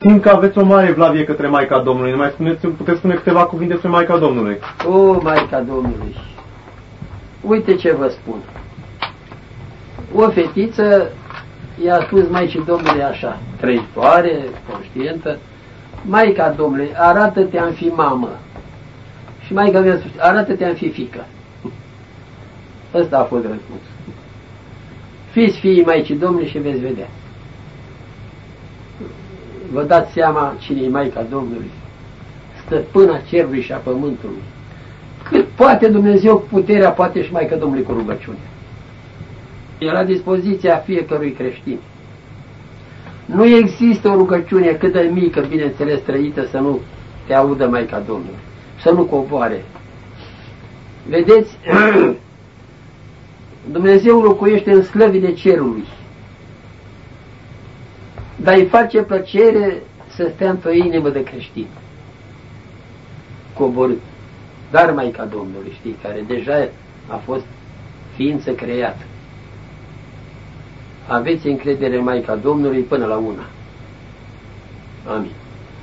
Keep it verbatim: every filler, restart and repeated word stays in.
Știm că aveți o mare evlavie către Maica Domnului. Ne mai spuneți, puteți spune câteva cuvinte despre Maica Domnului? O, Maica Domnului! Uite ce vă spun. O fetiță i-a spus Maicii Domnului așa, trăitoare, conștientă: Maica Domnului, arată-te-am fi mamă. Și Maica mi-a spus: arată-te-am fi fiică. Ăsta a fost răspunsul. Fiți fiii Maicii Domnului și veți vedea. Vă dați seama cine e Maica Domnului? Stăpâna cerului și a pământului. Cât poate Dumnezeu, puterea poate și Maica Domnului cu rugăciune. E la dispoziția fiecărui creștin. Nu există o rugăciune cât de mică, bineînțeles trăită, să nu te audă Maica Domnului, să nu coboare. Vedeți, Dumnezeu locuiește în slăvile cerului, dar îi face plăcere să stea într-o inimă de creștin, coborât. Dar Maica Domnului, știi, care deja a fost ființă creată. Aveți încredere în Maica Domnului până la una. Amin.